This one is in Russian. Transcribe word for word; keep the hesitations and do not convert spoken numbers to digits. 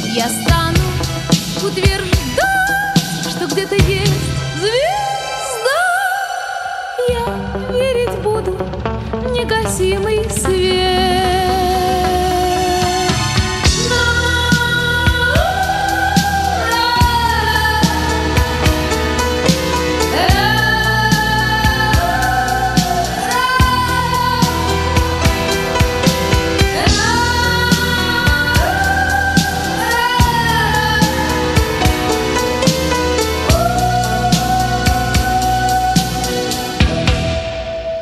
Я стану утверждать, что где-то есть звезда. Я верить буду в негасимый свет.